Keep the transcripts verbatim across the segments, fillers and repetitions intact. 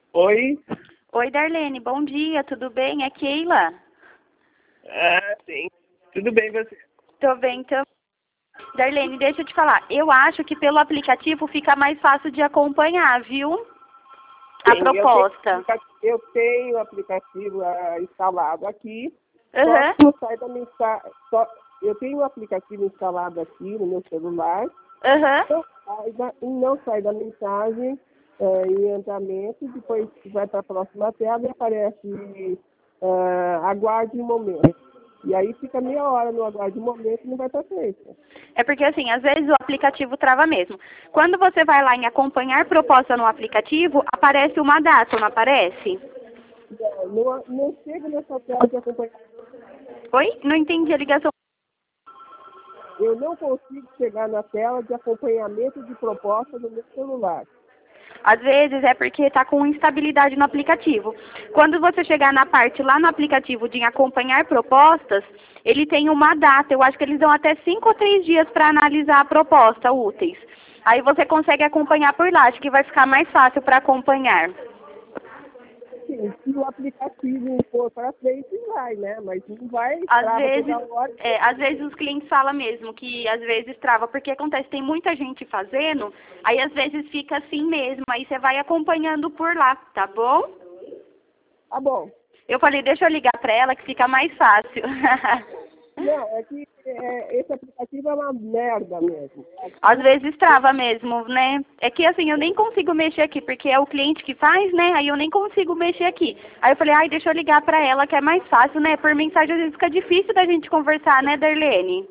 Oi? Oi, Darlene, bom dia, tudo bem? É Keila. Ah, sim. Tudo bem, você? Tô bem, então. Darlene, deixa eu te falar. Eu acho que pelo aplicativo fica mais fácil de acompanhar, viu? A Sim, eu tenho, proposta. eu tenho o aplicativo ah, instalado aqui, só Aham, que não sai da mensagem. Só, eu tenho o aplicativo instalado aqui no meu celular, aham. não sai da, e não sai da mensagem ah, em andamento, depois vai para a próxima tela e aparece ah, aguarde um momento. E aí fica meia hora no aguarde um momento e não vai estar feito. É porque assim, às vezes o aplicativo trava mesmo. Quando você vai lá em acompanhar proposta no aplicativo, aparece uma data, não aparece? Não, não, não chega nessa tela de acompanhamento. Oi? Não entendi a ligação. Eu não consigo chegar na tela de acompanhamento de proposta no meu celular. Às vezes é porque está com instabilidade no aplicativo. Quando você chegar na parte lá no aplicativo de acompanhar propostas, ele tem uma data. Eu acho que eles dão até cinco ou três dias para analisar a proposta úteis. Aí você consegue acompanhar por lá. Acho que vai ficar mais fácil para acompanhar. Sim, se o aplicativo for para frente, vai, né? Mas não vai, Às trava vezes, toda hora. é, às vezes os clientes falam mesmo que às vezes trava, porque acontece, tem muita gente fazendo, aí às vezes fica assim mesmo, aí você vai acompanhando por lá, tá bom? Tá bom. Eu falei, deixa eu ligar pra ela que fica mais fácil. Não, é que é, esse aplicativo é uma merda mesmo. Às vezes trava mesmo, né? É que assim, eu nem consigo mexer aqui, porque é o cliente que faz, né? Aí eu nem consigo mexer aqui. Aí eu falei, ai, deixa eu ligar pra ela que é mais fácil, né? Por mensagem às vezes fica difícil da gente conversar, né, Darlene?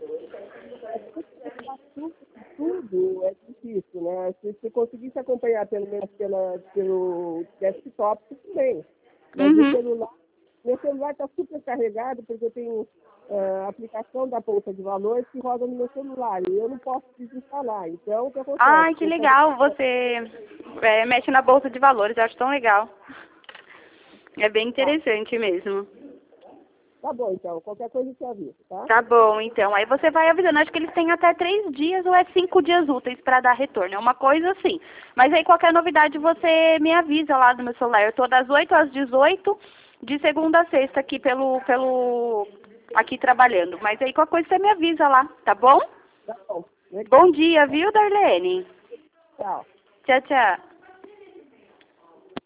Tudo, tudo é difícil, né? Se você conseguisse acompanhar pelo menos pela, pelo desktop, tudo bem. Mas no Uhum. celular, meu celular está super carregado porque eu tenho a aplicação da Bolsa de Valores que roda no meu celular e eu não posso desinstalar. Então, o que acontece? Ai, que Eu quero- legal, você é, mexe na bolsa de valores, eu acho tão legal. É bem Tá, interessante mesmo. tá bom, então. Qualquer coisa eu te aviso, tá? Tá bom, então. Aí você vai avisando. Acho que eles têm até três dias ou é cinco dias úteis para dar retorno. É uma coisa assim. Mas aí qualquer novidade você me avisa lá no meu celular. Eu tô das oito às dezoito, de segunda a sexta aqui pelo, pelo, aqui trabalhando. Mas aí qualquer coisa você me avisa lá, tá bom? Tá bom. Legal. Bom dia, viu, Darlene? Tchau. Tchau, tchau.